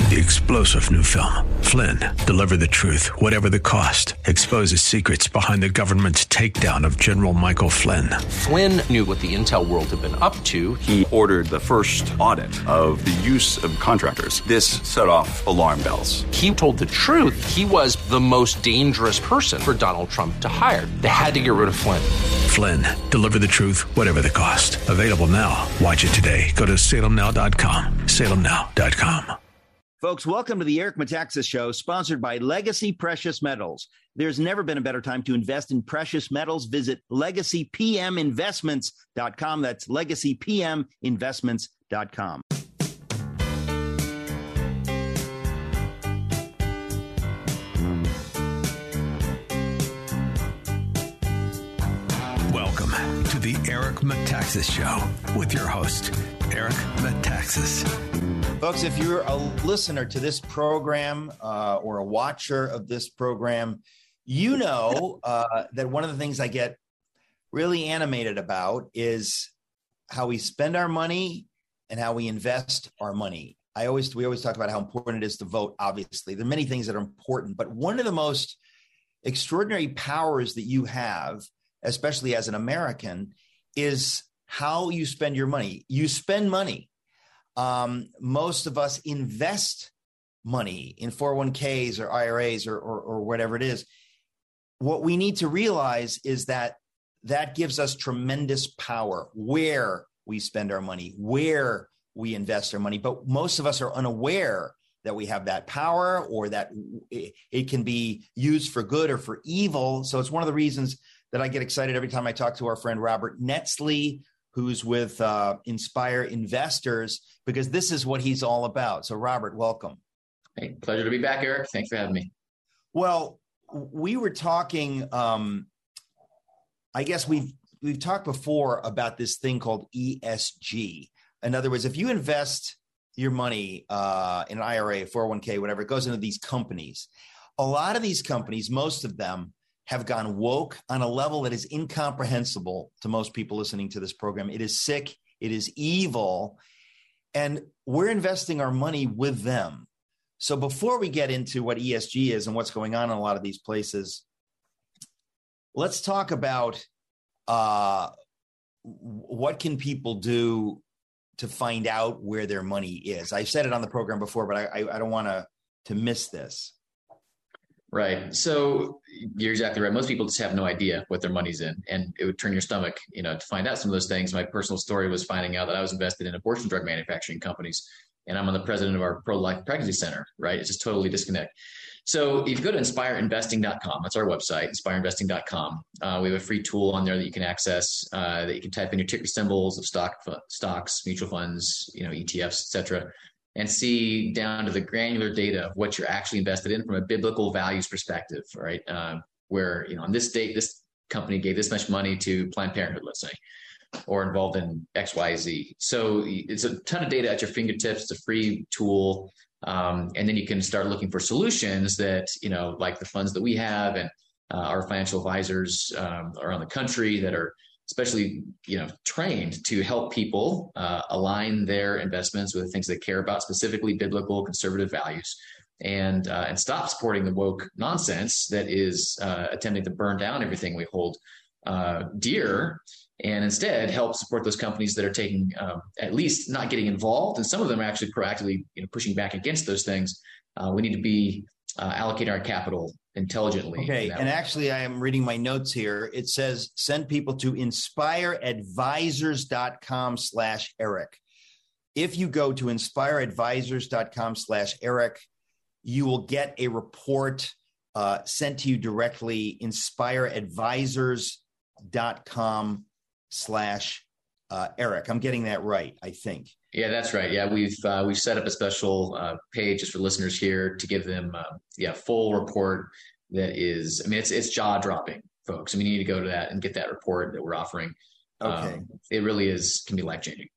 the explosive new film, Flynn, Deliver the Truth, Whatever the Cost, exposes secrets behind the government's takedown of General Michael Flynn. Flynn knew what the intel world had been up to. He ordered the first audit of the use of contractors. This set off alarm bells. He told the truth. He was the most dangerous person for Donald Trump to hire. They had to get rid of Flynn. Flynn, Deliver the Truth, Whatever the Cost. Available now. Watch it today. Go to salemnow.com. salemnow.com. Folks, welcome to the Eric Metaxas Show, sponsored by Legacy Precious Metals. There's never been a better time to invest in precious metals. Visit LegacyPMInvestments.com. That's LegacyPMInvestments.com. Welcome to the Eric Metaxas Show with your host, Eric Metaxas. Folks, if you're a listener to this program or a watcher of this program, you know that one of the things I get really animated about is how we spend our money and how we invest our money. We always talk about how important it is to vote, obviously. There are many things that are important, but one of the most extraordinary powers that you have, especially as an American, is how you spend your money. You spend money. Most of us invest money in 401ks or IRAs or whatever it is. What we need to realize is that gives us tremendous power where we spend our money, where we invest our money. But most of us are unaware that we have that power or that it can be used for good or for evil. So it's one of the reasons that I get excited every time I talk to our friend Robert Netzley, who's with Inspire Investors, because this is what he's all about. So, Robert, welcome. Hey, pleasure to be back, Eric. Thanks for having me. Well, we were talking, I guess we've talked before about this thing called ESG. In other words, if you invest your money in an IRA, 401k, whatever, it goes into these companies. A lot of these companies, most of them, have gone woke on a level that is incomprehensible to most people listening to this program. It is sick. It is evil. And we're investing our money with them. So before we get into what ESG is and what's going on in a lot of these places, let's talk about what can people do to find out where their money is. I've said it on the program before, but I don't want to miss this. Right. So you're exactly right. Most people just have no idea what their money's in, and it would turn your stomach, to find out some of those things. My personal story was finding out that I was invested in abortion drug manufacturing companies, and I'm the president of our pro-life pregnancy center, right? It's just totally disconnect. So if you go to inspireinvesting.com, that's our website, inspireinvesting.com. We have a free tool on there that you can access, that you can type in your ticker symbols of stocks, mutual funds, ETFs, et cetera, and see down to the granular data of what you're actually invested in from a biblical values perspective, right? Where, on this date, this company gave this much money to Planned Parenthood, let's say, or involved in X, Y, Z. So it's a ton of data at your fingertips. It's a free tool. And then you can start looking for solutions that, like the funds that we have and our financial advisors around the country that are especially, trained to help people align their investments with the things they care about, specifically biblical conservative values, and stop supporting the woke nonsense that is attempting to burn down everything we hold dear, and instead help support those companies that are taking, at least not getting involved. And some of them are actually proactively pushing back against those things. We need to be allocating our capital intelligently. Okay. And actually, I am reading my notes here. It says, send people to inspireadvisors.com/Eric. If you go to inspireadvisors.com/Eric, you will get a report sent to you directly, inspireadvisors.com/Eric. I'm getting that right, I think. Yeah, that's right. Yeah, we've set up a special page just for listeners here to give them full report that is, it's jaw dropping, folks. You need to go to that and get that report that we're offering. Okay. It really can be life changing.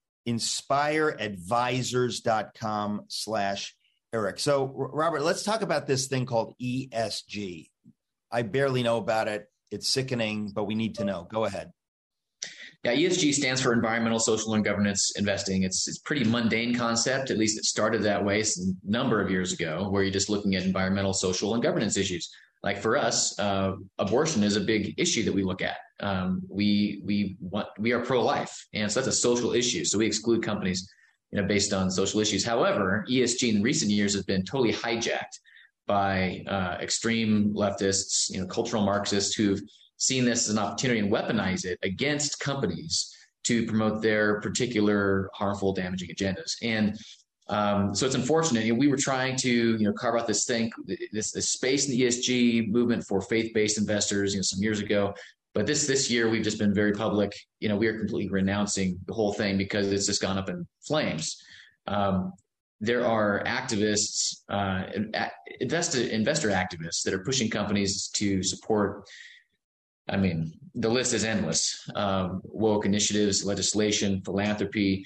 Inspireadvisors.com/Eric. So Robert, let's talk about this thing called ESG. I barely know about it. It's sickening, but we need to know. Go ahead. Yeah, ESG stands for environmental, social, and governance investing. It's a pretty mundane concept. At least it started that way a number of years ago, where you're just looking at environmental, social, and governance issues. Like for us, abortion is a big issue that we look at. We are pro-life, and so that's a social issue. So we exclude companies, based on social issues. However, ESG in recent years has been totally hijacked by extreme leftists, cultural Marxists who've seen this as an opportunity and weaponize it against companies to promote their particular harmful, damaging agendas. And so it's unfortunate. We were trying to, carve out this space in the ESG movement for faith-based investors, some years ago. But this year, we've just been very public. We are completely renouncing the whole thing because it's just gone up in flames. There are activists, investor activists that are pushing companies to support. I mean, the list is endless. Woke initiatives, legislation, philanthropy,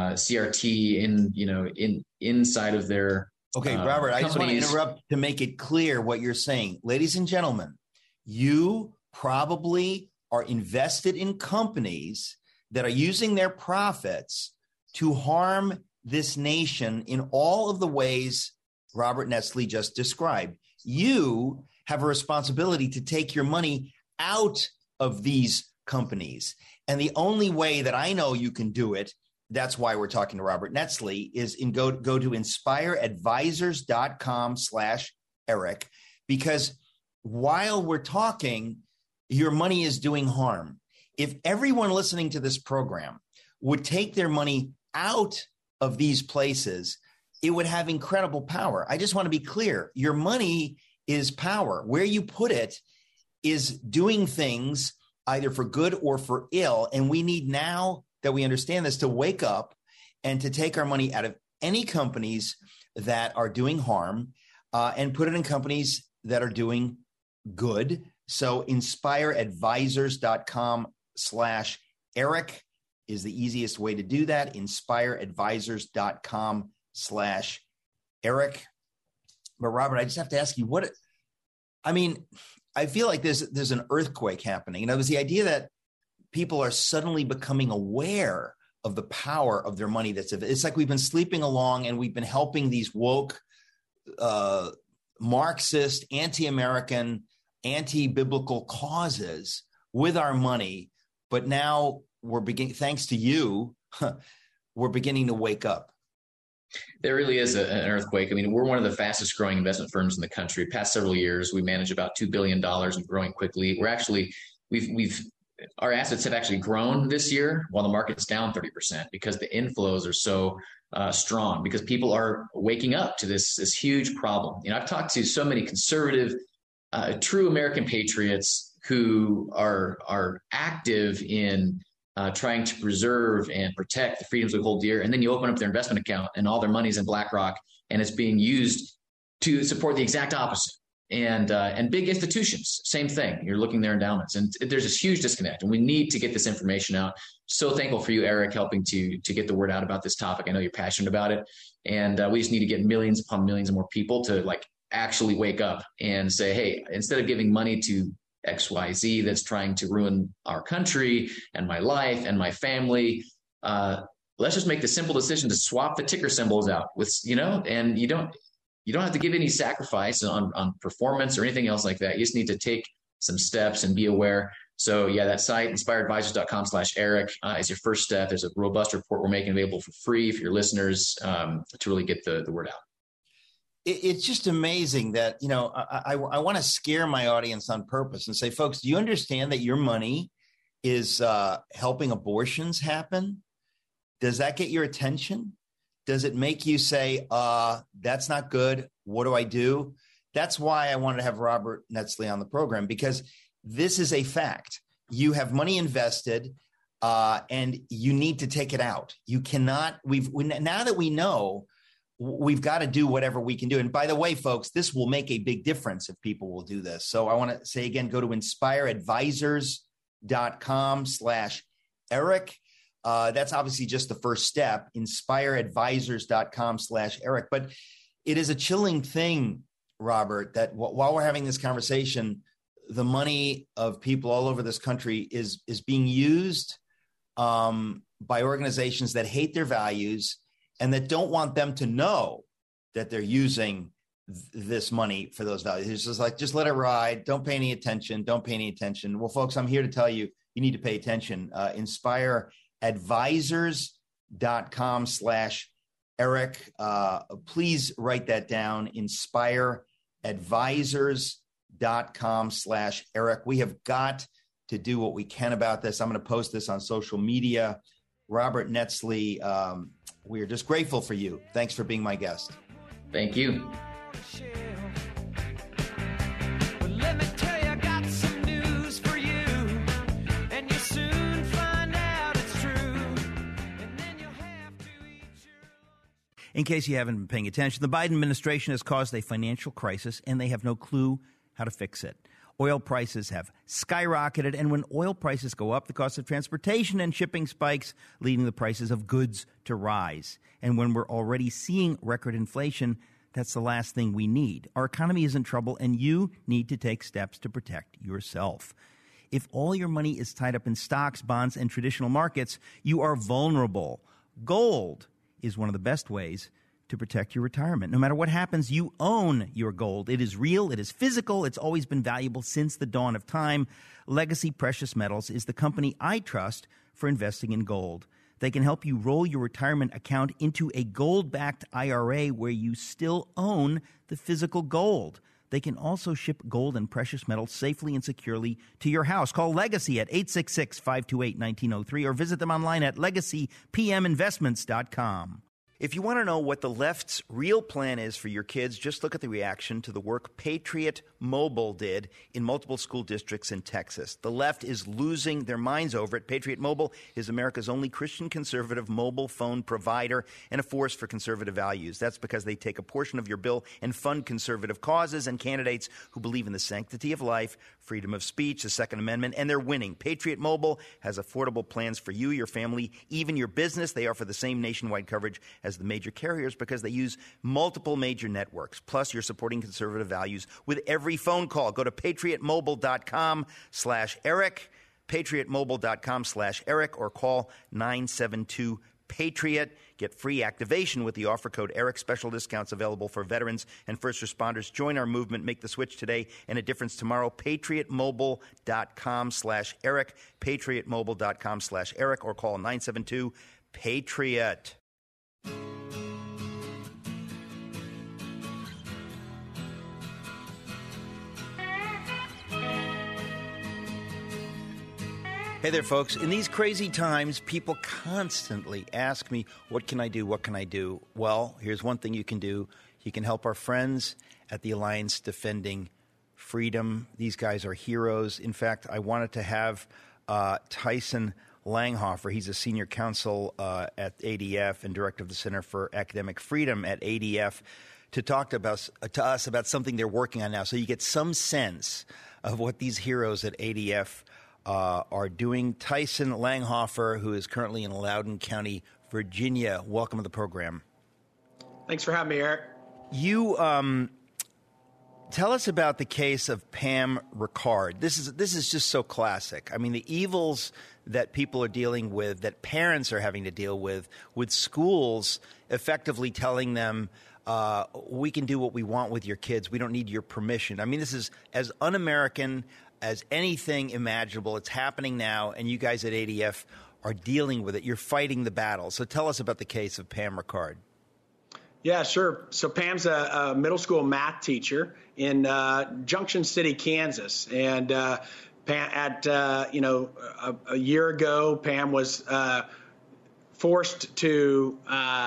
CRT inside of their Okay, Robert, I just want to interrupt to make it clear what you're saying. Ladies and gentlemen, you probably are invested in companies that are using their profits to harm this nation in all of the ways Robert Netzly just described. You have a responsibility to take your money out of these companies. And the only way that I know you can do it, that's why we're talking to Robert Netzly, is go to inspireadvisors.com/Eric, because while we're talking, your money is doing harm. If everyone listening to this program would take their money out of these places, it would have incredible power. I just want to be clear. Your money is power. Where you put it is doing things either for good or for ill. And we need, now that we understand this, to wake up and to take our money out of any companies that are doing harm and put it in companies that are doing good. So inspireadvisors.com/Eric is the easiest way to do that. inspireadvisors.com/Eric. But Robert, I just have to ask you, I feel like there's an earthquake happening. It was the idea that people are suddenly becoming aware of the power of their money. It's like we've been sleeping along and we've been helping these woke, Marxist, anti-American, anti-biblical causes with our money. But now thanks to you, we're beginning to wake up. There really is an earthquake. I mean, we're one of the fastest growing investment firms in the country. Past several years, we manage about $2 billion and growing quickly. Our assets have actually grown this year while the market's down 30% because the inflows are so strong, because people are waking up to this huge problem. I've talked to so many conservative, true American patriots who are active in trying to preserve and protect the freedoms we hold dear. And then you open up their investment account and all their money's in BlackRock and it's being used to support the exact opposite. And big institutions, same thing. You're looking at their endowments, and there's this huge disconnect, and we need to get this information out. So thankful for you, Eric, helping to get the word out about this topic. I know you're passionate about it, and we just need to get millions upon millions of more people to actually wake up and say, hey, instead of giving money to XYZ that's trying to ruin our country and my life and my family, let's just make the simple decision to swap the ticker symbols out and you don't have to give any sacrifice on performance or anything else like that. You just need to take some steps and be aware. So yeah, that site, inspireadvisors.com/Eric, is your first step. There's a robust report we're making available for free for your listeners to really get the word out. It's just amazing that, I want to scare my audience on purpose and say, folks, do you understand that your money is helping abortions happen? Does that get your attention? Does it make you say, that's not good? What do I do? That's why I wanted to have Robert Netzly on the program, because this is a fact. You have money invested and you need to take it out. You cannot, now that we know, we've got to do whatever we can do. And by the way, folks, this will make a big difference if people will do this. So I want to say again, go to inspireadvisors.com/Eric. That's obviously just the first step, inspireadvisors.com/Eric. But it is a chilling thing, Robert, that while we're having this conversation, the money of people all over this country is being used by organizations that hate their values and that don't want them to know that they're using this money for those values. It's just like, just let it ride. Don't pay any attention. Don't pay any attention. Well, folks, I'm here to tell you, you need to pay attention. InspireAdvisors.com/Eric. Please write that down. InspireAdvisors.com/Eric. We have got to do what we can about this. I'm going to post this on social media. Robert Netzly, we are just grateful for you. Thanks for being my guest. Thank you. In case you haven't been paying attention, the Biden administration has caused a financial crisis, and they have no clue how to fix it. Oil prices have skyrocketed, and when oil prices go up, the cost of transportation and shipping spikes, leading the prices of goods to rise. And when we're already seeing record inflation, that's the last thing we need. Our economy is in trouble, and you need to take steps to protect yourself. If all your money is tied up in stocks, bonds, and traditional markets, you are vulnerable. Gold is one of the best ways to protect your retirement. No matter what happens, you own your gold. It is real. It is physical. It's always been valuable since the dawn of time. Legacy Precious Metals is the company I trust for investing in gold. They can help you roll your retirement account into a gold-backed IRA where you still own the physical gold. They can also ship gold and precious metals safely and securely to your house. Call Legacy at 866-528-1903 or visit them online at legacypminvestments.com. If you want to know what the left's real plan is for your kids, just look at the reaction to the work Patriot Mobile did in multiple school districts in Texas. The left is losing their minds over it. Patriot Mobile is America's only Christian conservative mobile phone provider and a force for conservative values. That's because they take a portion of your bill and fund conservative causes and candidates who believe in the sanctity of life, freedom of speech, the Second Amendment, and they're winning. Patriot Mobile has affordable plans for you, your family, even your business. They offer the same nationwide coverage as the major carriers because they use multiple major networks. Plus, you're supporting conservative values with every phone call. Go to patriotmobile.com/Eric, patriotmobile.com/Eric, or call 972-PATRIOT. Get free activation with the offer code ERIC. Special discounts available for veterans and first responders. Join our movement. Make the switch today and a difference tomorrow. patriotmobile.com/Eric, patriotmobile.com/Eric, or call 972-PATRIOT. Hey there, folks. In these crazy times, people constantly ask me, what can I do? What can I do? Well, here's one thing you can do. You can help our friends at the Alliance Defending Freedom. These guys are heroes. In fact, I wanted to have Tyson Langhofer. He's a senior counsel at ADF and director of the Center for Academic Freedom at ADF to talk to us about something they're working on now. So you get some sense of what these heroes at ADF are doing. Tyson Langhofer, who is currently in Loudoun County, Virginia. Welcome to the program. Thanks for having me, Eric. You tell us about the case of Pam Ricard. This is just so classic. I mean, the evils that people are dealing with, that parents are having to deal with schools effectively telling them, we can do what we want with your kids. We don't need your permission. I mean, this is as un-American as anything imaginable. It's happening now, and you guys at ADF are dealing with it. You're fighting the battle. So tell us about the case of Pam Ricard. Yeah, sure. So Pam's a middle school math teacher in Junction City, Kansas. And Pam, a year ago, Pam was forced to,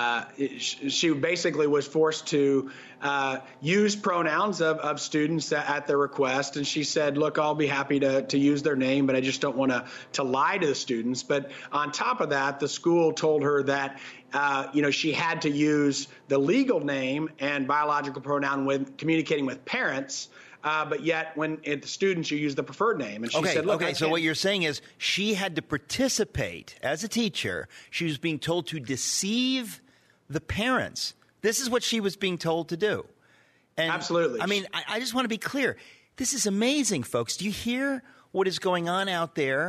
she basically was forced to use pronouns of students at their request. And she said, look, I'll be happy to use their name, but I just don't want to lie to the students. But on top of that, the school told her that, she had to use the legal name and biological pronoun when communicating with parents. But yet, when the students, you use the preferred name. And she said, look, so what you're saying is she had to participate as a teacher. She was being told to deceive the parents. This is what she was being told to do. And absolutely. I mean, I just want to be clear. This is amazing, folks. Do you hear what is going on out there?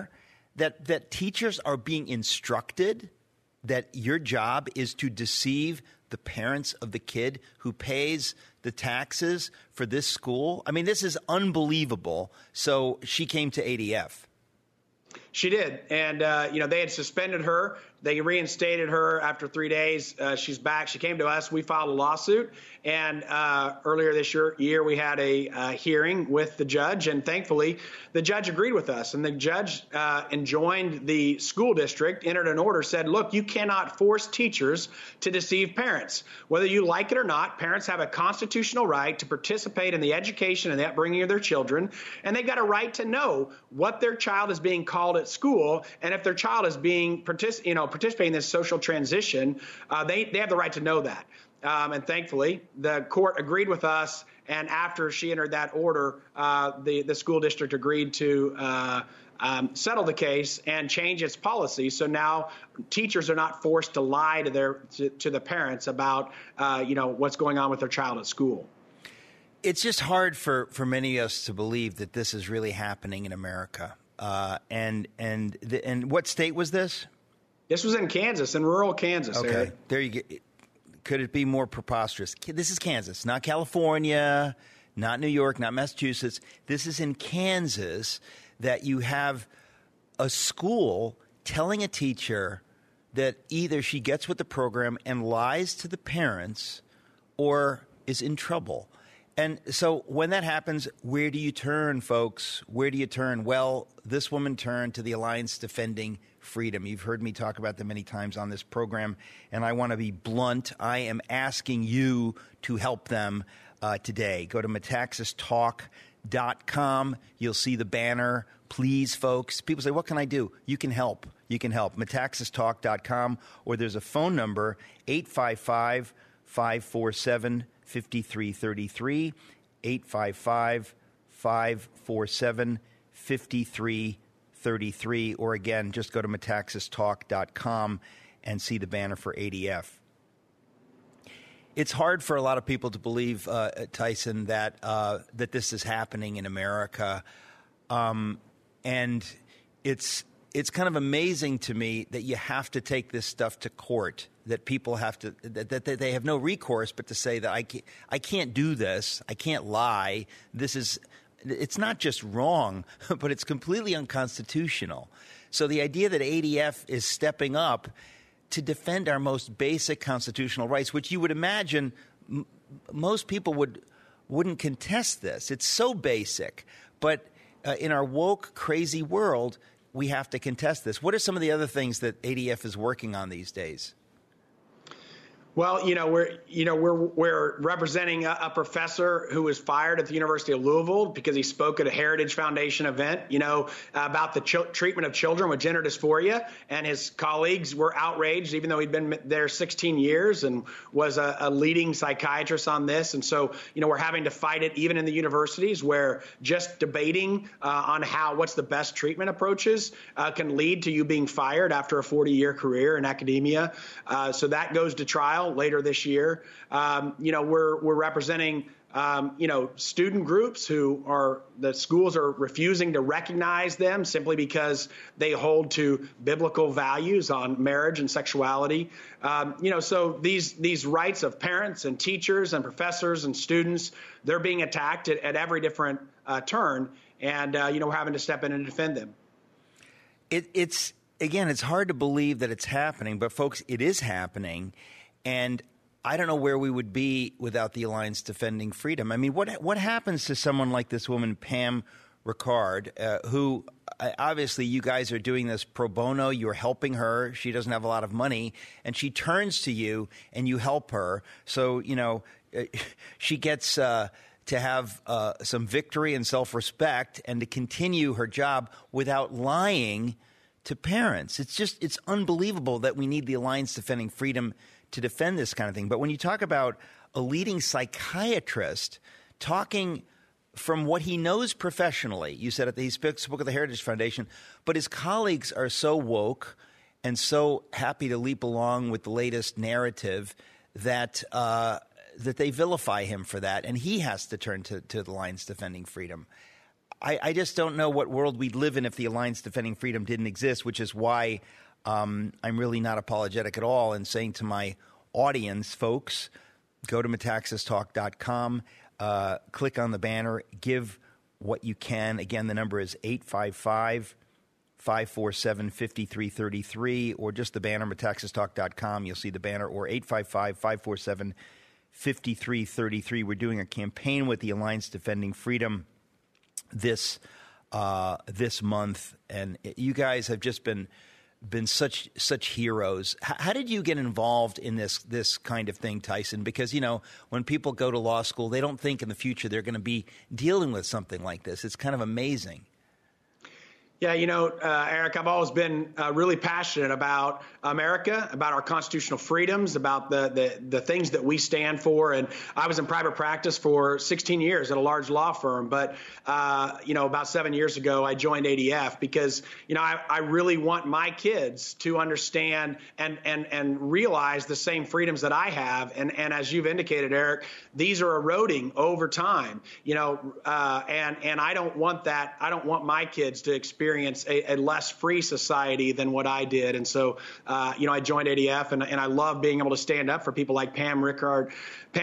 that teachers are being instructed that your job is to deceive the parents of the kid who pays the taxes for this school? I mean, this is unbelievable. So she came to ADF. She did. And, they had suspended her. They reinstated her after 3 days. She's back. She came to us. We filed a lawsuit. And earlier this year, we had a hearing with the judge. And thankfully, the judge agreed with us. And the judge enjoined the school district, entered an order, said, look, you cannot force teachers to deceive parents. Whether you like it or not, parents have a constitutional right to participate in the education and the upbringing of their children. And they've got a right to know what their child is being called at school. And if their child is being participating in this social transition, they have the right to know that. And thankfully, the court agreed with us. And after she entered that order, the school district agreed to settle the case and change its policy. So now teachers are not forced to lie to the parents about what's going on with their child at school. It's just hard for many of us to believe that this is really happening in America. And what state was this? This was in Kansas, in rural Kansas. Okay, Eric. there you go. Could it be more preposterous? This is Kansas, not California, not New York, not Massachusetts. This is in Kansas that you have a school telling a teacher that either she gets with the program and lies to the parents or is in trouble. And so when that happens, where do you turn, folks? Where do you turn? Well, this woman turned to the Alliance Defending Freedom. You've heard me talk about them many times on this program, and I want to be blunt. I am asking you to help them today. Go to Metaxastalk.com. You'll see the banner. Please, folks. People say, what can I do? You can help. You can help. Metaxastalk.com, or there's a phone number, 855-547-5333, 855-547-5333, or again, just go to Metaxastalk.com and see the banner for ADF. It's hard for a lot of people to believe, Tyson, that this is happening in America, and it's kind of amazing to me that you have to take this stuff to court. That people have to that they have no recourse but to say that I can't do this. I can't lie. It's not just wrong, but it's completely unconstitutional. So the idea that ADF is stepping up to defend our most basic constitutional rights, which you would imagine most people wouldn't contest this. It's so basic. But in our woke, crazy world, we have to contest this. What are some of the other things that ADF is working on these days? Well, we're representing a professor who was fired at the University of Louisville because he spoke at a Heritage Foundation event, about the treatment of children with gender dysphoria. And his colleagues were outraged, even though he'd been there 16 years and was a leading psychiatrist on this. And so, we're having to fight it even in the universities where just debating on what's the best treatment approaches can lead to you being fired after a 40-year career in academia. So that goes to trial later this year. We're representing, student groups the schools are refusing to recognize them simply because they hold to biblical values on marriage and sexuality. So these rights of parents and teachers and professors and students, they're being attacked at every different turn. And, we're having to step in and defend them. It's hard to believe that it's happening, but folks, it is happening. And I don't know where we would be without the Alliance Defending Freedom. I mean, what happens to someone like this woman, Pam Ricard, who obviously you guys are doing this pro bono. You're helping her. She doesn't have a lot of money, and she turns to you and you help her. So, she gets to have some victory and self-respect and to continue her job without lying to parents. It's unbelievable that we need the Alliance Defending Freedom to defend this kind of thing. But when you talk about a leading psychiatrist talking from what he knows professionally, you said he spoke at the Heritage Foundation, but his colleagues are so woke and so happy to leap along with the latest narrative that they vilify him for that, and he has to turn to the Alliance Defending Freedom. I just don't know what world we'd live in if the Alliance Defending Freedom didn't exist, which is why I'm really not apologetic at all in saying to my audience, folks, go to metaxastalk.com, click on the banner, give what you can. Again, the number is 855-547-5333, or just the banner, metaxastalk.com. You'll see the banner, or 855-547-5333. We're doing a campaign with the Alliance Defending Freedom this month, and you guys have just been such heroes. How did you get involved in this kind of thing, Tyson? Because, when people go to law school, they don't think in the future they're going to be dealing with something like this. It's kind of amazing. Yeah, Eric, I've always been really passionate about America, about our constitutional freedoms, about the things that we stand for. And I was in private practice for 16 years at a large law firm. But, about 7 years ago, I joined ADF because, I really want my kids to understand and realize the same freedoms that I have. And as you've indicated, Eric, these are eroding over time, and I don't want that. I don't want my kids to experience a less free society than what I did. And so, I joined ADF, and I love being able to stand up for people like Pam Rickard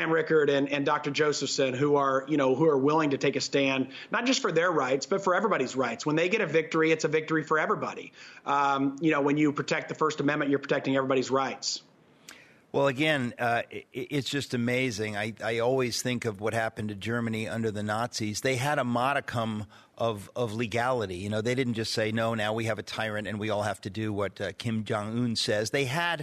and Dr. Josephson, who are willing to take a stand, not just for their rights, but for everybody's rights. When they get a victory, it's a victory for everybody. When you protect the First Amendment, you're protecting everybody's rights. Well, again, it's just amazing. I always think of what happened to Germany under the Nazis. They had a modicum of legality. They didn't just say, no, now we have a tyrant and we all have to do what Kim Jong-un says. They had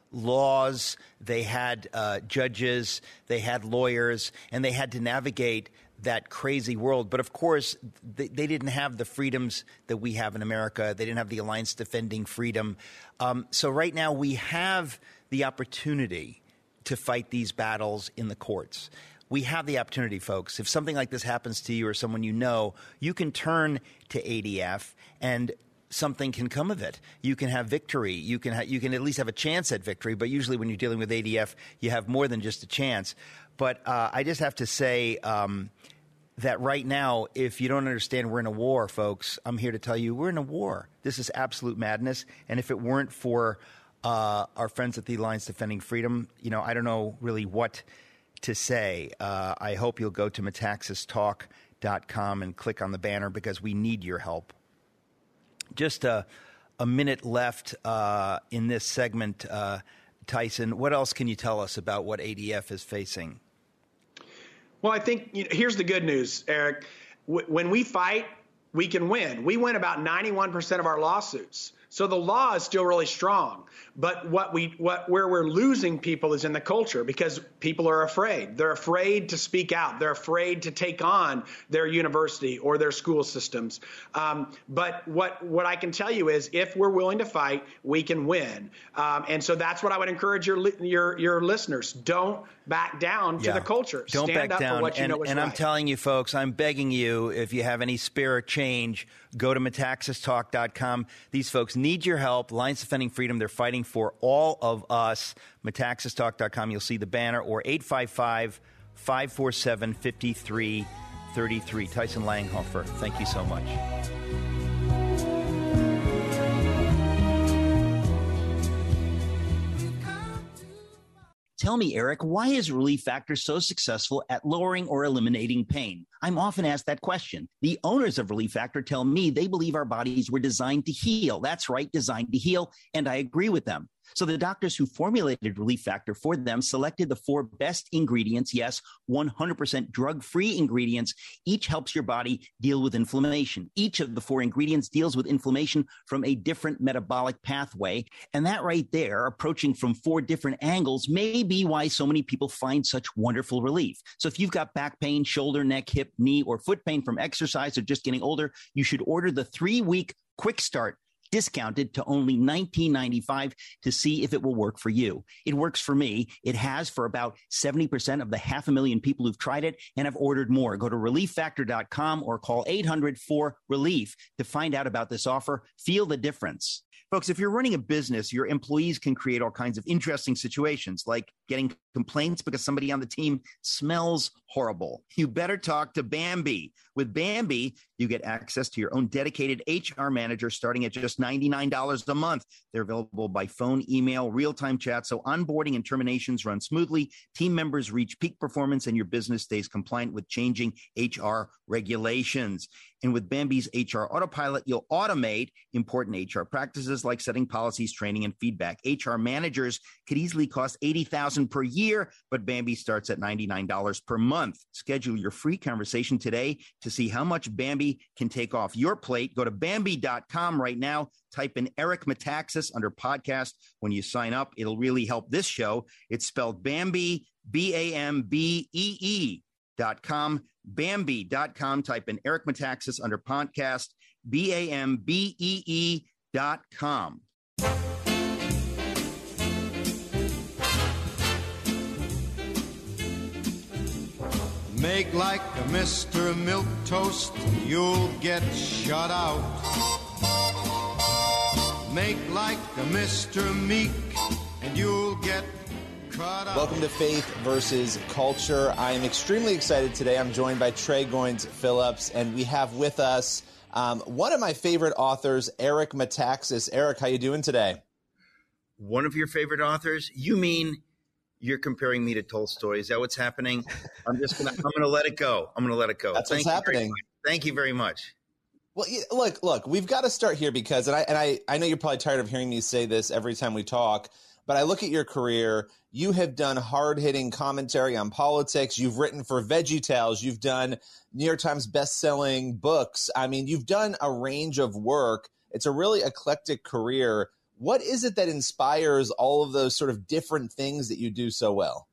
laws, they had judges, they had lawyers, and they had to navigate that crazy world. But of course, they didn't have the freedoms that we have in America. They didn't have the Alliance Defending Freedom. So right now we have the opportunity to fight these battles in the courts. We have the opportunity, folks. If something like this happens to you or someone you know, you can turn to ADF and something can come of it. You can have victory. You can at least have a chance at victory. But usually when you're dealing with ADF, you have more than just a chance. But I just have to say that right now, if you don't understand we're in a war, folks, I'm here to tell you we're in a war. This is absolute madness. And if it weren't for our friends at the Alliance Defending Freedom, I don't know really what to say. I hope you'll go to metaxastalk.com and click on the banner because we need your help. Just a minute left in this segment, Tyson. What else can you tell us about what ADF is facing? Well, I think here's the good news, Eric. When we fight, we can win. We win about 91% of our lawsuits. So the law is still really strong. But where we're losing people is in the culture because people are afraid. They're afraid to speak out. They're afraid to take on their university or their school systems. But what I can tell you is if we're willing to fight, we can win. And so that's what I would encourage your listeners. Don't back down to the culture. Don't Stand back up down. For what you know is and right. I'm telling you, folks, I'm begging you, if you have any spare change, go to metaxastalk.com. These folks need your help. Alliance Defending Freedom, they're fighting for all of us. Metaxastalk.com, you'll see the banner, or 855-547-5333. Tyson Langhofer, thank you so much. Tell me, Eric, why is Relief Factor so successful at lowering or eliminating pain? I'm often asked that question. The owners of Relief Factor tell me they believe our bodies were designed to heal. That's right, designed to heal, and I agree with them. So the doctors who formulated Relief Factor for them selected the 4 best ingredients, yes, 100% drug-free ingredients. Each helps your body deal with inflammation. Each of the 4 ingredients deals with inflammation from a different metabolic pathway. And that right there, approaching from 4 different angles, may be why so many people find such wonderful relief. So if you've got back pain, shoulder, neck, hip, knee, or foot pain from exercise or just getting older, you should order the 3-week quick start, discounted to only $19.95 to see if it will work for you. It works for me. It has for about 70% of the 500,000 people who've tried it and have ordered more. Go to ReliefFactor.com or call 800-4-RELIEF to find out about this offer. Feel the difference. Folks, if you're running a business, your employees can create all kinds of interesting situations, like getting complaints because somebody on the team smells horrible. You better talk to Bambee. With Bambee, you get access to your own dedicated HR manager starting at just $99 a month. They're available by phone, email, real-time chat, so onboarding and terminations run smoothly, team members reach peak performance, and your business stays compliant with changing HR regulations. And with Bambee's HR Autopilot, you'll automate important HR practices like setting policies, training, and feedback. HR managers could easily cost $80,000 per year, but Bambee starts at $99 per month. Schedule your free conversation today to see how much Bambee can take off your plate. Go to Bambee.com right now. Type in Eric Metaxas under podcast when you sign up. It'll really help this show. It's spelled Bambee, Bambee.com. Bambee.com. Type in Eric Metaxas under podcast, Bambee.com. Make like a Mr. Milquetoast, you'll get shut out. Make like a Mr. Meek, and you'll get cut out. Welcome to Faith versus Culture. I am extremely excited today. I'm joined by Trey Goins Phillips, and we have with us one of my favorite authors, Eric Metaxas. Eric, how you doing today? One of your favorite authors? You mean you're comparing me to Tolstoy? Is that what's happening? I'm gonna let it go. That's what's happening. Thank you very much. Well, look, we've got to start here because, and I know you're probably tired of hearing me say this every time we talk, but I look at your career. You have done hard-hitting commentary on politics. You've written for VeggieTales. You've done New York Times best-selling books. I mean, you've done a range of work. It's a really eclectic career. What is it that inspires all of those sort of different things that you do so well?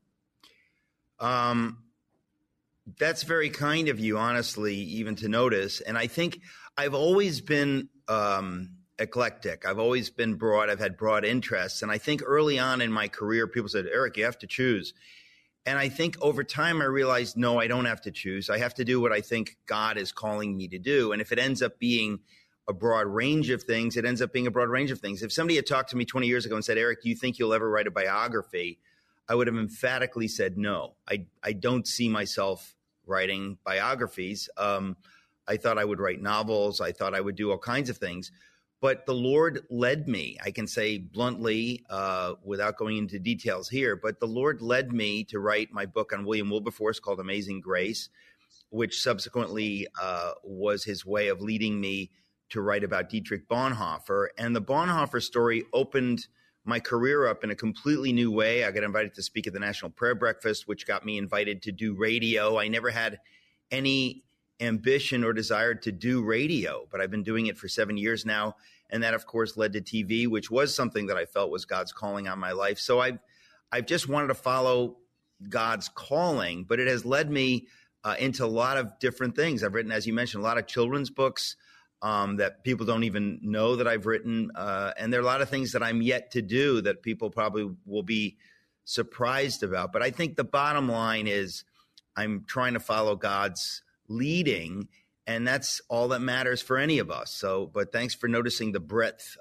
That's very kind of you, honestly, even to notice. And I think I've always been eclectic. I've always been broad. I've had broad interests. And I think early on in my career, people said, Eric, you have to choose. And I think over time, I realized, no, I don't have to choose. I have to do what I think God is calling me to do. And if it ends up being a broad range of things, it ends up being a broad range of things. If somebody had talked to me 20 years ago and said, Eric, do you think you'll ever write a biography? I would have emphatically said no. I don't see myself writing biographies. I thought I would write novels. I thought I would do all kinds of things. But the Lord led me, I can say bluntly, without going into details here, but the Lord led me to write my book on William Wilberforce called Amazing Grace, which subsequently was his way of leading me to write about Dietrich Bonhoeffer. And the Bonhoeffer story opened my career up in a completely new way. I got invited to speak at the National Prayer Breakfast, which got me invited to do radio. I never had any ambition or desire to do radio, but I've been doing it for 7 years now. And that, of course, led to TV, which was something that I felt was God's calling on my life. So I've just wanted to follow God's calling, but it has led me into a lot of different things. I've written, as you mentioned, a lot of children's books that people don't even know that I've written. And there are a lot of things that I'm yet to do that people probably will be surprised about. But I think the bottom line is I'm trying to follow God's leading, and that's all that matters for any of us. So, but thanks for noticing the breadth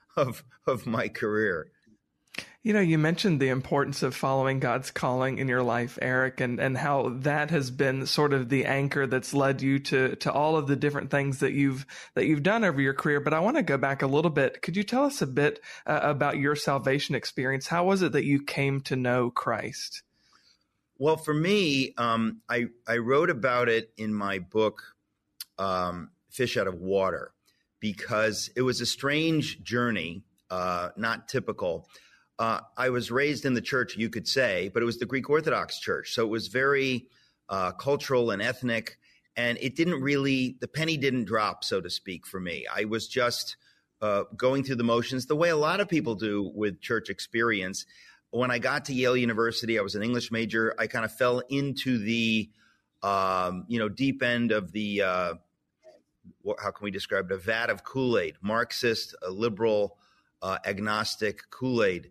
of my career. You know, you mentioned the importance of following God's calling in your life, Eric, and how that has been sort of the anchor that's led you to all of the different things that you've done over your career. But I want to go back a little bit. Could you tell us a bit about your salvation experience? How was it that you came to know Christ? Well, for me, I wrote about it in my book, Fish Out of Water, because it was a strange journey, not typical. I was raised in the church, you could say, but it was the Greek Orthodox Church. So it was very cultural and ethnic, and it didn't really, the penny didn't drop, so to speak, for me. I was just going through the motions the way a lot of people do with church experience. When I got to Yale University, I was an English major. I kind of fell into the, deep end of the, how can we describe it? A vat of Kool-Aid, Marxist, liberal, agnostic Kool-Aid.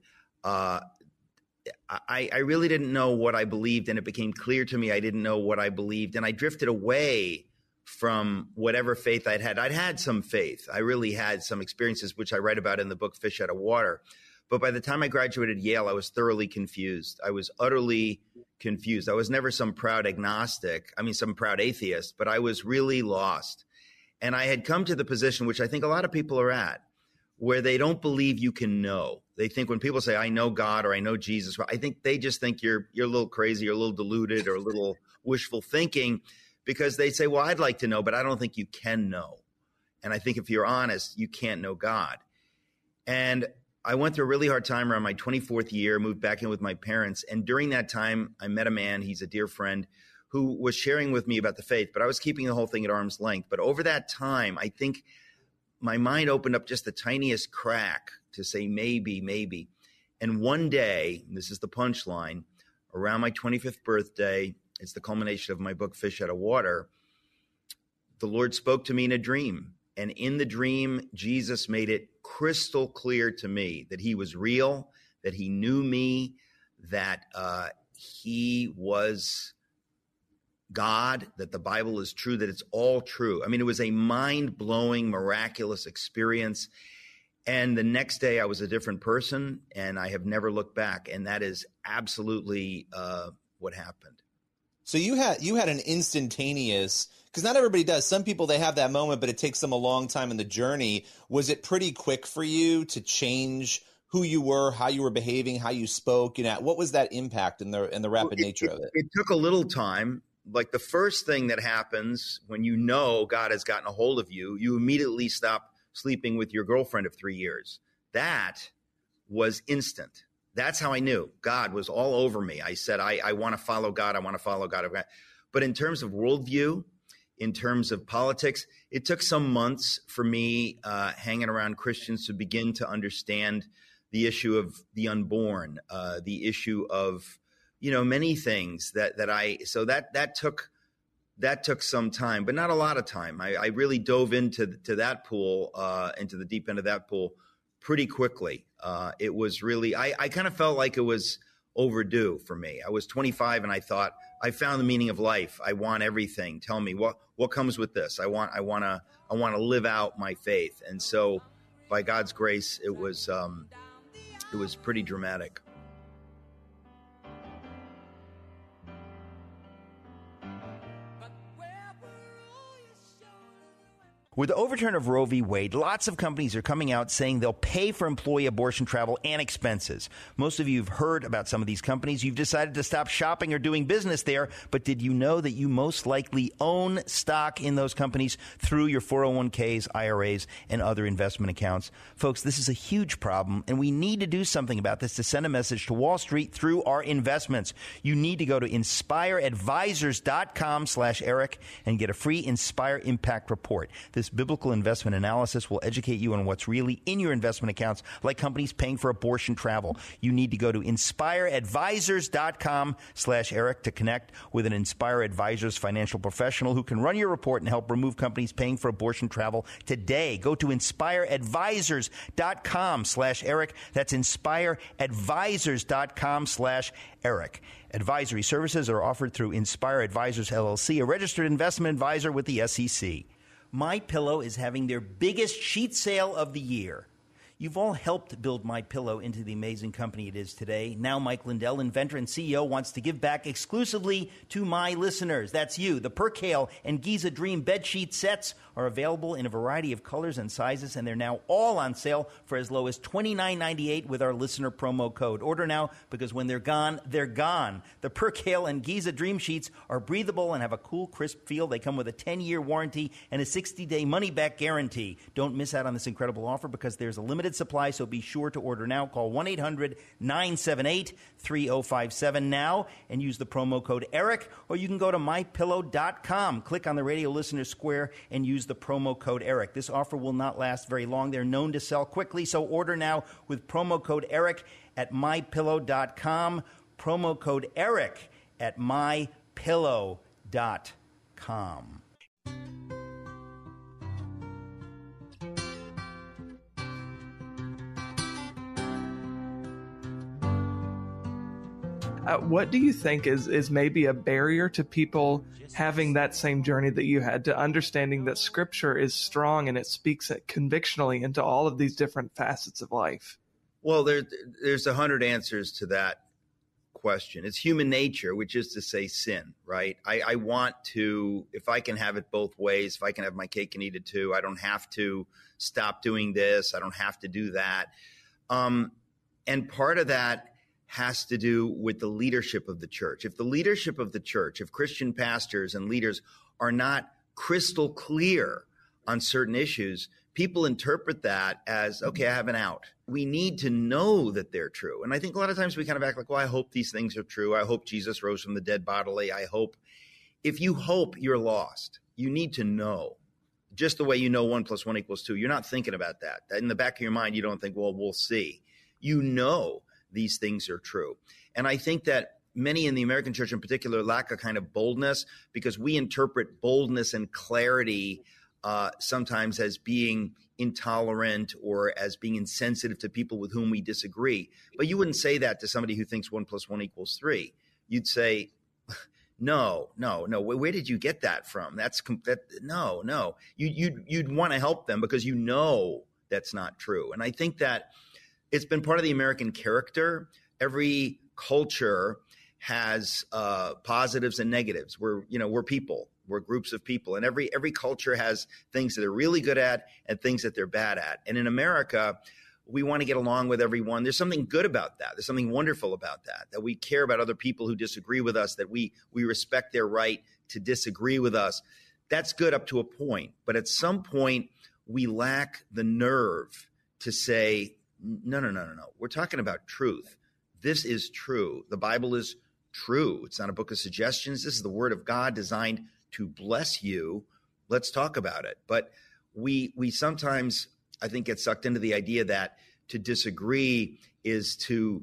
I really didn't know what I believed, and it became clear to me I didn't know what I believed, and I drifted away from whatever faith I'd had. I'd had some faith. I really had some experiences, which I write about in the book Fish Out of Water. But by the time I graduated Yale, I was thoroughly confused. I was utterly confused. I was never some proud agnostic. I mean, some proud atheist, but I was really lost. And I had come to the position, which I think a lot of people are at, where they don't believe you can know. They think when people say, I know God or I know Jesus, I think they just think you're a little crazy or a little deluded or a little wishful thinking, because they say, well, I'd like to know, but I don't think you can know. And I think if you're honest, you can't know God. And I went through a really hard time around my 24th year, moved back in with my parents. And during that time, I met a man, he's a dear friend, who was sharing with me about the faith, but I was keeping the whole thing at arm's length. But over that time, I think my mind opened up just the tiniest crack to say, maybe. And one day, and this is the punchline, around my 25th birthday, it's the culmination of my book, Fish Out of Water, the Lord spoke to me in a dream. And in the dream, Jesus made it crystal clear to me that he was real, that he knew me, that he was God, that the Bible is true, that it's all true. I mean, it was a mind-blowing, miraculous experience. And the next day I was a different person, and I have never looked back. And that is absolutely what happened. So you had an instantaneous, because not everybody does. Some people, they have that moment, but it takes them a long time in the journey. Was it pretty quick for you to change who you were, how you were behaving, how you spoke? You know, what was that impact in the rapid nature of it? It took a little time. Like the first thing that happens when you know God has gotten a hold of you, you immediately stop sleeping with your girlfriend of 3 years. That was instant. That's how I knew God was all over me. I said, I want to follow God. I want to follow God. But in terms of worldview, in terms of politics, it took some months for me hanging around Christians to begin to understand the issue of the unborn, the issue of, many things that took some time, but not a lot of time. I really dove into that pool, into the deep end of that pool pretty quickly. It was really, I kind of felt like it was overdue for me. I was 25 and I thought, I found the meaning of life. I want everything. Tell me what comes with this. I want to live out my faith. And so by God's grace, it was pretty dramatic. With the overturn of Roe v. Wade, lots of companies are coming out saying they'll pay for employee abortion travel and expenses. Most of you have heard about some of these companies. You've decided to stop shopping or doing business there, but did you know that you most likely own stock in those companies through your 401ks, IRAs, and other investment accounts? Folks, this is a huge problem, and we need to do something about this to send a message to Wall Street through our investments. You need to go to inspireadvisors.com/Eric and get a free Inspire Impact Report. This biblical investment analysis will educate you on what's really in your investment accounts, like companies paying for abortion travel. You need to go to inspireadvisors.com/Eric to connect with an Inspire Advisors financial professional who can run your report and help remove companies paying for abortion travel today. Go to inspireadvisors.com/Eric. That's inspireadvisors.com/Eric. Advisory services are offered through Inspire Advisors, LLC, a registered investment advisor with the SEC. MyPillow is having their biggest sheet sale of the year. You've all helped build MyPillow into the amazing company it is today. Now Mike Lindell, inventor and CEO, wants to give back exclusively to my listeners. That's you. The Percale and Giza Dream bed sheet sets are available in a variety of colors and sizes, and they're now all on sale for as low as $29.98 with our listener promo code. Order now, because when they're gone, they're gone. The Percale and Giza Dream sheets are breathable and have a cool, crisp feel. They come with a 10-year warranty and a 60-day money-back guarantee. Don't miss out on this incredible offer, because there's a limited supply, so be sure to order now. Call 1-800-978-3057 now and use the promo code ERIC, or you can go to mypillow.com. Click on the radio listener square and use the promo code ERIC. This offer will not last very long. They're known to sell quickly, so order now with promo code ERIC at mypillow.com. Promo code ERIC at mypillow.com. What do you think is maybe a barrier to people having that same journey that you had, to understanding that Scripture is strong and it speaks convictionally into all of these different facets of life? Well, there's 100 answers to that question. It's human nature, which is to say sin, right? I want to, if I can have it both ways, if I can have my cake and eat it too, I don't have to stop doing this. I don't have to do that. And part of that has to do with the leadership of the church. If the leadership of the church, if Christian pastors and leaders are not crystal clear on certain issues, people interpret that as, okay, I have an out. We need to know that they're true. And I think a lot of times we kind of act like, well, I hope these things are true. I hope Jesus rose from the dead bodily. I hope. If you hope, you're lost. You need to know. Just the way you know 1 + 1 = 2. You're not thinking about that. In the back of your mind, you don't think, well, we'll see. You know these things are true. And I think that many in the American church in particular lack a kind of boldness, because we interpret boldness and clarity sometimes as being intolerant or as being insensitive to people with whom we disagree. But you wouldn't say that to somebody who thinks 1 + 1 = 3. You'd say, no. Where did you get that from? No. You'd want to help them because you know that's not true. And I think that it's been part of the American character. Every culture has positives and negatives. We're people. We're groups of people, and every culture has things that they're really good at and things that they're bad at. And in America, we want to get along with everyone. There's something good about that. There's something wonderful about that we care about other people who disagree with us, that we respect their right to disagree with us. That's good up to a point. But at some point, we lack the nerve to say, no. We're talking about truth. This is true. The Bible is true. It's not a book of suggestions. This is the word of God designed to bless you. Let's talk about it. But we sometimes, I think, get sucked into the idea that to disagree is to,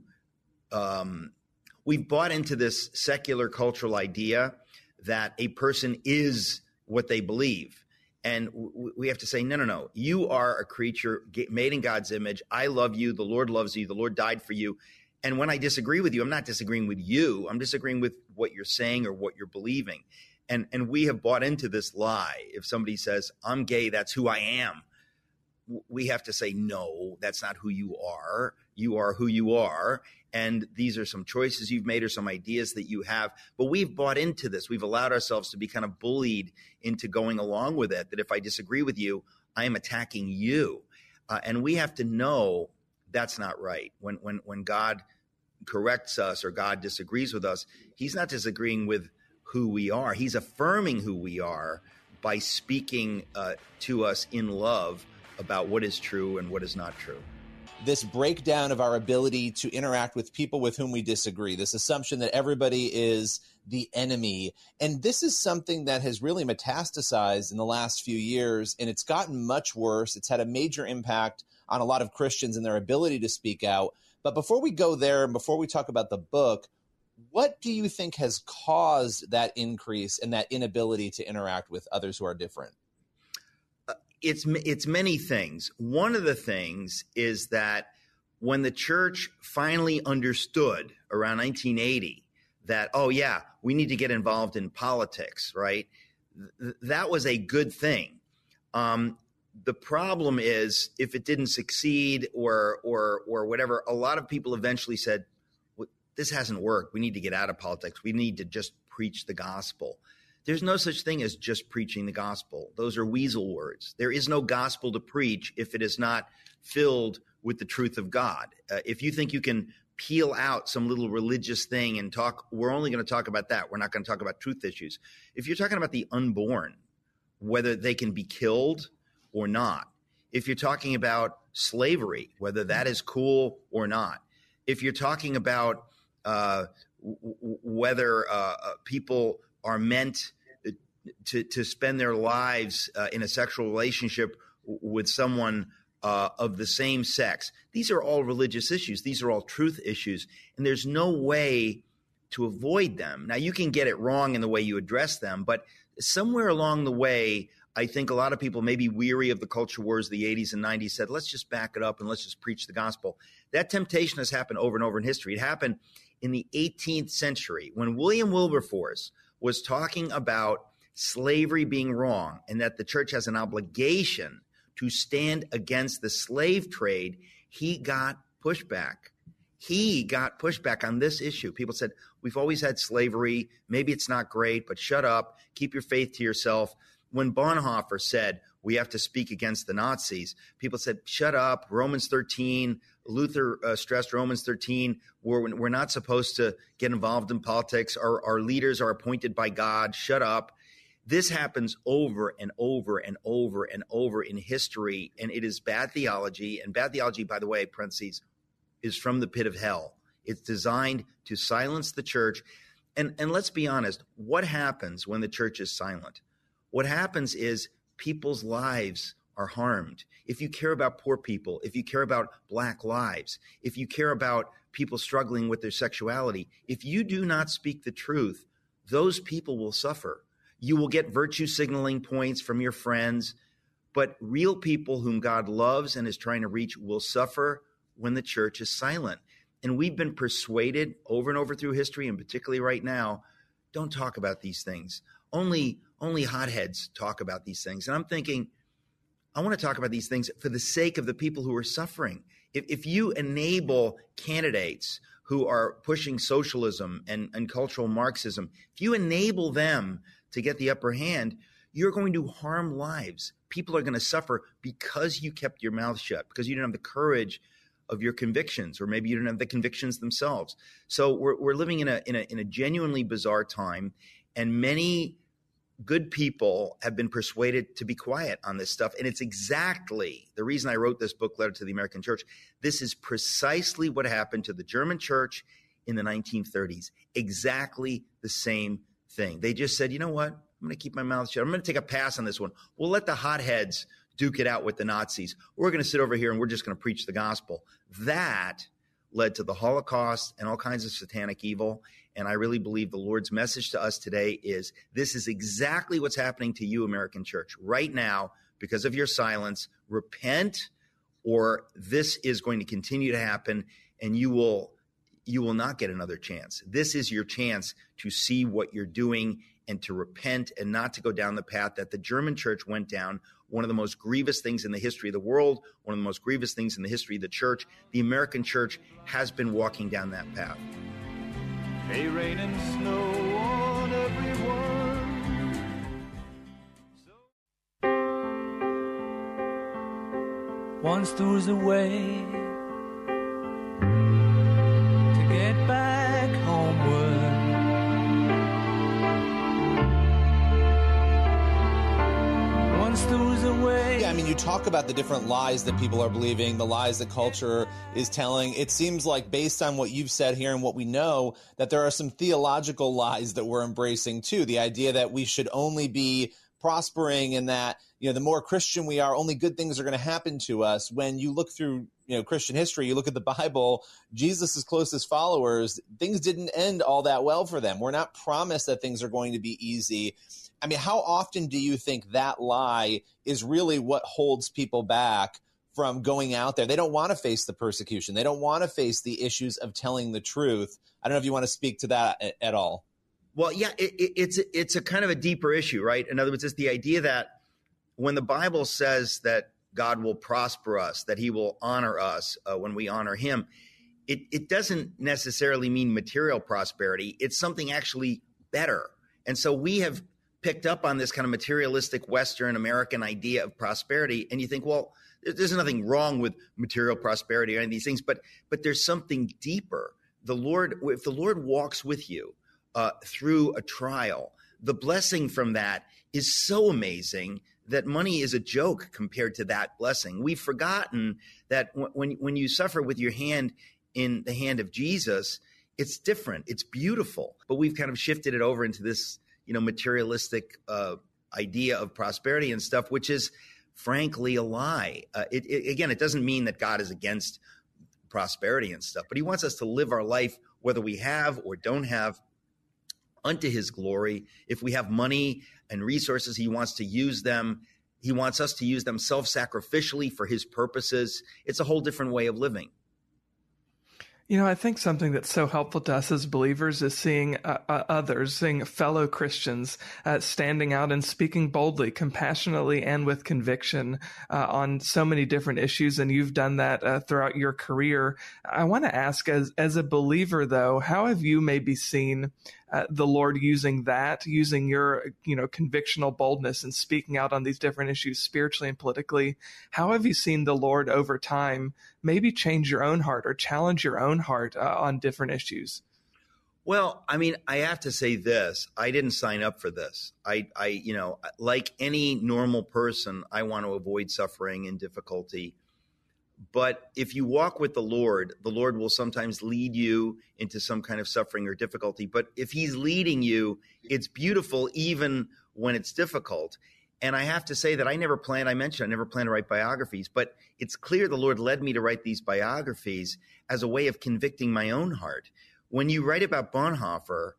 we've bought into this secular cultural idea that a person is what they believe. And we have to say, no. You are a creature made in God's image. I love you. The Lord loves you. The Lord died for you. And when I disagree with you, I'm not disagreeing with you. I'm disagreeing with what you're saying or what you're believing. And we have bought into this lie. If somebody says, I'm gay, that's who I am. We have to say, no, that's not who you are. You are who you are. And these are some choices you've made or some ideas that you have. But we've bought into this. We've allowed ourselves to be kind of bullied into going along with it, that if I disagree with you, I am attacking you. And we have to know that's not right. When God corrects us or God disagrees with us, he's not disagreeing with who we are. He's affirming who we are by speaking to us in love about what is true and what is not true. This breakdown of our ability to interact with people with whom we disagree, this assumption that everybody is the enemy. And this is something that has really metastasized in the last few years, and it's gotten much worse. It's had a major impact on a lot of Christians and their ability to speak out. But before we go there, and before we talk about the book, what do you think has caused that increase and that inability to interact with others who are different? It's many things. One of the things is that when the church finally understood around 1980 that, oh yeah, we need to get involved in politics, right? That was a good thing. The problem is if it didn't succeed or whatever, a lot of people eventually said, well, this hasn't worked. We need to get out of politics. We need to just preach the gospel. There's no such thing as just preaching the gospel. Those are weasel words. There is no gospel to preach if it is not filled with the truth of God. If you think you can peel out some little religious thing and talk, we're only going to talk about that. We're not going to talk about truth issues. If you're talking about the unborn, whether they can be killed or not, if you're talking about slavery, whether that is cool or not, if you're talking about whether people are meant to spend their lives in a sexual relationship with someone of the same sex. These are all religious issues. These are all truth issues. And there's no way to avoid them. Now, you can get it wrong in the way you address them, but somewhere along the way, I think a lot of people may be weary of the culture wars of the 80s and 90s, said, let's just back it up and let's just preach the gospel. That temptation has happened over and over in history. It happened in the 18th century when William Wilberforce was talking about slavery being wrong and that the church has an obligation to stand against the slave trade. He got pushback. He got pushback on this issue. People said, we've always had slavery. Maybe it's not great, but shut up. Keep your faith to yourself. When Bonhoeffer said, we have to speak against the Nazis, people said, shut up. Romans 13, Luther stressed Romans 13, we're not supposed to get involved in politics. Our leaders are appointed by God. Shut up. This happens over and over and over and over in history, and it is bad theology. And bad theology, by the way, parentheses, is from the pit of hell. It's designed to silence the church. And let's be honest, what happens when the church is silent? What happens is people's lives are harmed. If you care about poor people, if you care about Black lives, if you care about people struggling with their sexuality, if you do not speak the truth, those people will suffer. You will get virtue signaling points from your friends, but real people whom God loves and is trying to reach will suffer when the church is silent. And we've been persuaded over and over through history, and particularly right now, don't talk about these things. Only hotheads talk about these things. And I'm thinking, I want to talk about these things for the sake of the people who are suffering. If you enable candidates who are pushing socialism and cultural Marxism, if you enable them to get the upper hand, you're going to harm lives. People are going to suffer because you kept your mouth shut, because you didn't have the courage of your convictions, or maybe you didn't have the convictions themselves. So we're living in a genuinely bizarre time, and many good people have been persuaded to be quiet on this stuff. And it's exactly the reason I wrote this book, Letter to the American Church. This is precisely what happened to the German church in the 1930s. Exactly the same thing. They just said, you know what? I'm going to keep my mouth shut. I'm going to take a pass on this one. We'll let the hotheads duke it out with the Nazis. We're going to sit over here and we're just going to preach the gospel. That led to the Holocaust and all kinds of satanic evil. And I really believe the Lord's message to us today is this is exactly what's happening to you, American church, right now because of your silence. Repent, or this is going to continue to happen, and you will not get another chance. This is your chance to see what you're doing and to repent and not to go down the path that the German church went down, one of the most grievous things in the history of the world, one of the most grievous things in the history of the church. The American church has been walking down that path. Hey, rain and snow on everyone. Once there was a way to get back homeward. Once there was a way. Yeah, I mean, you talk about the different lies that people are believing, the lies that culture is telling. It seems like, based on what you've said here and what we know, that there are some theological lies that we're embracing too. The idea that we should only be prospering and that, you know, the more Christian we are, only good things are going to happen to us. When you look through, you know, Christian history, you look at the Bible, Jesus' closest followers, things didn't end all that well for them. We're not promised that things are going to be easy. I mean, how often do you think that lie is really what holds people back from going out there? They don't want to face the persecution. They don't want to face the issues of telling the truth. I don't know if you want to speak to that at all. Well, yeah, it's a kind of a deeper issue, right? In other words, it's the idea that when the Bible says that God will prosper us, that he will honor us when we honor him, it doesn't necessarily mean material prosperity. It's something actually better. And so we have picked up on this kind of materialistic Western American idea of prosperity. And you think, well, there's nothing wrong with material prosperity or any of these things, but there's something deeper. If the Lord walks with you through a trial, the blessing from that is so amazing that money is a joke compared to that blessing. We've forgotten that when you suffer with your hand in the hand of Jesus, it's different. It's beautiful. But we've kind of shifted it over into this, you know, materialistic idea of prosperity and stuff, which is frankly a lie. Again, it doesn't mean that God is against prosperity and stuff, but he wants us to live our life, whether we have or don't have, unto his glory. If we have money and resources, he wants to use them. He wants us to use them self-sacrificially for his purposes. It's a whole different way of living. You know, I think something that's so helpful to us as believers is seeing others, seeing fellow Christians standing out and speaking boldly, compassionately, and with conviction on so many different issues. And you've done that throughout your career. I want to ask, as a believer, though, how have you maybe seen the Lord using your, convictional boldness and speaking out on these different issues spiritually and politically? How have you seen the Lord over time maybe change your own heart or challenge your own heart on different issues? Well, I mean, I have to say this. I didn't sign up for this. I like any normal person, I want to avoid suffering and difficulty. But if you walk with the Lord will sometimes lead you into some kind of suffering or difficulty. But if he's leading you, it's beautiful even when it's difficult. And I have to say that I never planned to write biographies, but it's clear the Lord led me to write these biographies as a way of convicting my own heart. When you write about Bonhoeffer,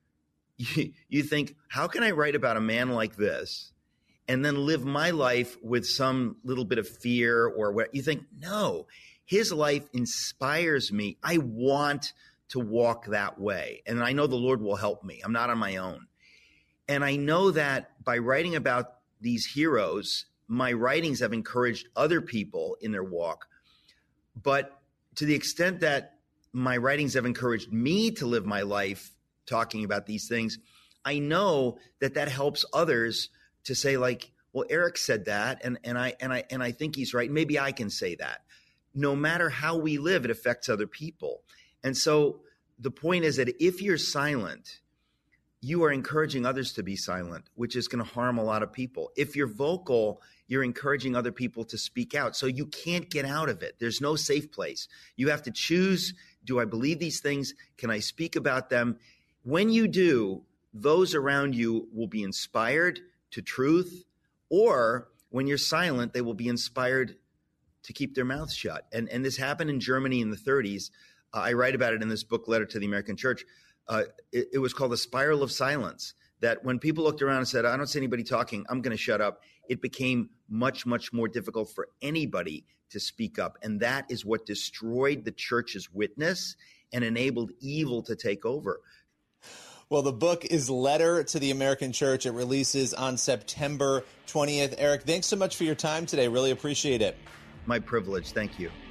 you think, how can I write about a man like this and then live my life with some little bit of fear or what? You think, no, his life inspires me. I want to walk that way. And I know the Lord will help me. I'm not on my own. And I know that by writing about these heroes, my writings have encouraged other people in their walk. But to the extent that my writings have encouraged me to live my life talking about these things, I know that helps others to say, like, well, Eric said that, and I think he's right. Maybe I can say that. No matter how we live, it affects other people. And so the point is that if you're silent, you are encouraging others to be silent, which is going to harm a lot of people. If you're vocal, you're encouraging other people to speak out. So you can't get out of it. There's no safe place. You have to choose, do I believe these things? Can I speak about them? When you do, those around you will be inspired to truth, or when you're silent, they will be inspired to keep their mouths shut. And this happened in Germany in the 30s. I write about it in this book, Letter to the American Church. It was called the spiral of silence, that when people looked around and said, I don't see anybody talking, I'm going to shut up, it became much, much more difficult for anybody to speak up. And that is what destroyed the church's witness and enabled evil to take over. Well, the book is Letter to the American Church. It releases on September 20th. Eric, thanks so much for your time today. Really appreciate it. My privilege. Thank you.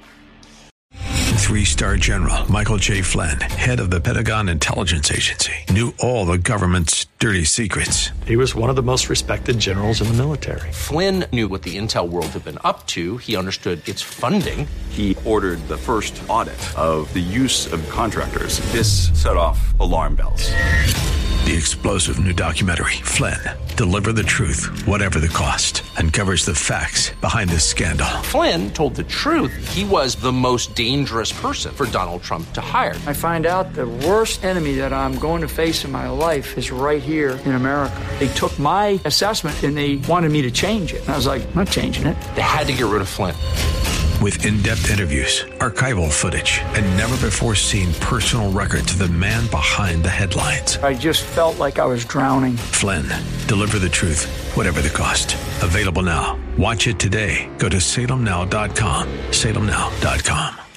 3-star General Michael J. Flynn, head of the Pentagon Intelligence Agency, knew all the government's dirty secrets. He was one of the most respected generals in the military. Flynn knew what the intel world had been up to. He understood its funding. He ordered the first audit of the use of contractors. This set off alarm bells. The explosive new documentary, Flynn, Deliver the Truth, Whatever the Cost, uncovers the facts behind this scandal. Flynn told the truth. He was the most dangerous person for Donald Trump to hire. I find out the worst enemy that I'm going to face in my life is right here in America. They took my assessment and they wanted me to change it. And I was like, I'm not changing it. They had to get rid of Flynn. With in-depth interviews, archival footage, and never-before-seen personal records of the man behind the headlines. I just felt like I was drowning. Flynn, Deliver the Truth, Whatever the Cost. Available now. Watch it today. Go to salemnow.com. salemnow.com.